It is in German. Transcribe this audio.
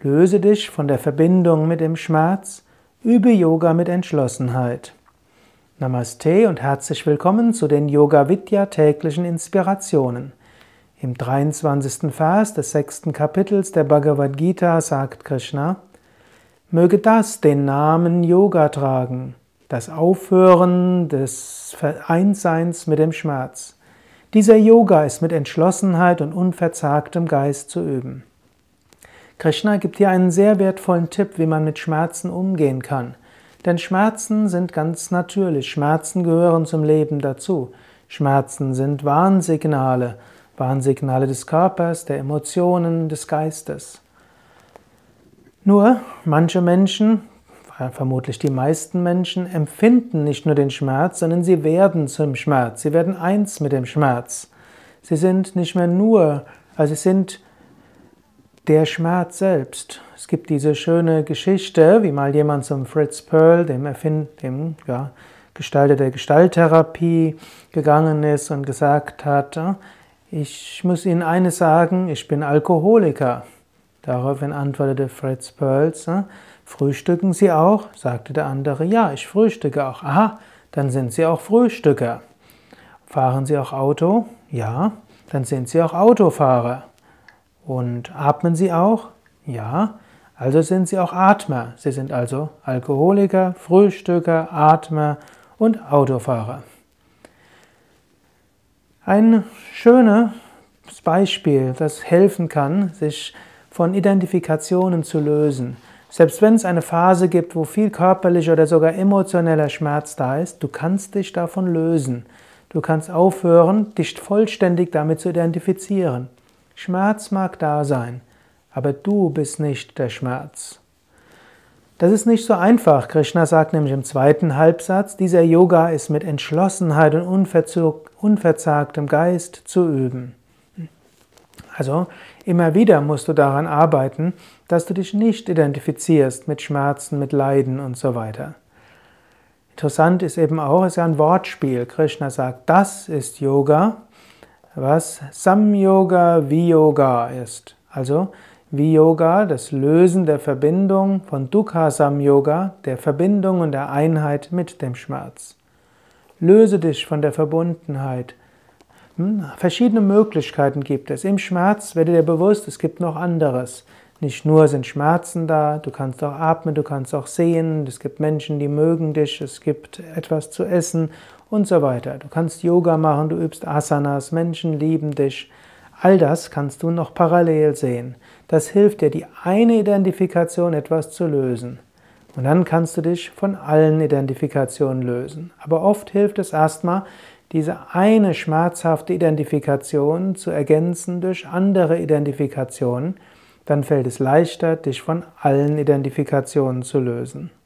Löse dich von der Verbindung mit dem Schmerz, übe Yoga mit Entschlossenheit. Namaste und herzlich willkommen zu den Yoga Vidya täglichen Inspirationen. Im 23. Vers des 6. Kapitels der Bhagavad Gita sagt Krishna: Möge das den Namen Yoga tragen, das Aufhören des Einsseins mit dem Schmerz. Dieser Yoga ist mit Entschlossenheit und unverzagtem Geist zu üben. Krishna gibt hier einen sehr wertvollen Tipp, wie man mit Schmerzen umgehen kann. Denn Schmerzen sind ganz natürlich. Schmerzen gehören zum Leben dazu. Schmerzen sind Warnsignale. Warnsignale des Körpers, der Emotionen, des Geistes. Nur manche Menschen, vermutlich die meisten Menschen, empfinden nicht nur den Schmerz, sondern sie werden zum Schmerz. Sie werden eins mit dem Schmerz. Sie sind nicht mehr nur, also sie sind der Schmerz selbst. Es gibt diese schöne Geschichte, wie mal jemand zum Fritz Perls, dem Gestalter der Gestalttherapie, gegangen ist und gesagt hat: Ich muss Ihnen eines sagen, ich bin Alkoholiker. Daraufhin antwortete Fritz Perls: Frühstücken Sie auch? Sagte der andere: Ja, ich frühstücke auch. Aha, dann sind Sie auch Frühstücker. Fahren Sie auch Auto? Ja, dann sind Sie auch Autofahrer. Und atmen Sie auch? Ja, also sind Sie auch Atmer. Sie sind also Alkoholiker, Frühstücker, Atmer und Autofahrer. Ein schönes Beispiel, das helfen kann, sich von Identifikationen zu lösen. Selbst wenn es eine Phase gibt, wo viel körperlicher oder sogar emotioneller Schmerz da ist, du kannst dich davon lösen. Du kannst aufhören, dich vollständig damit zu identifizieren. Schmerz mag da sein, aber du bist nicht der Schmerz. Das ist nicht so einfach. Krishna sagt nämlich im zweiten Halbsatz, dieser Yoga ist mit Entschlossenheit und unverzagtem Geist zu üben. Also immer wieder musst du daran arbeiten, dass du dich nicht identifizierst mit Schmerzen, mit Leiden und so weiter. Interessant ist eben auch, es ist ja ein Wortspiel. Krishna sagt, das ist Yoga, was Samyoga Viyoga ist. Also Viyoga, das Lösen der Verbindung, von Dukkha Samyoga, der Verbindung und der Einheit mit dem Schmerz. Löse dich von der Verbundenheit. Verschiedene Möglichkeiten gibt es. Im Schmerz werde dir bewusst, es gibt noch anderes. Nicht nur sind Schmerzen da, du kannst auch atmen, du kannst auch sehen, es gibt Menschen, die mögen dich, es gibt etwas zu essen und so weiter. Du kannst Yoga machen, du übst Asanas, Menschen lieben dich. All das kannst du noch parallel sehen. Das hilft dir, die eine Identifikation etwas zu lösen. Und dann kannst du dich von allen Identifikationen lösen. Aber oft hilft es erstmal, diese eine schmerzhafte Identifikation zu ergänzen durch andere Identifikationen. Dann fällt es leichter, dich von allen Identifikationen zu lösen.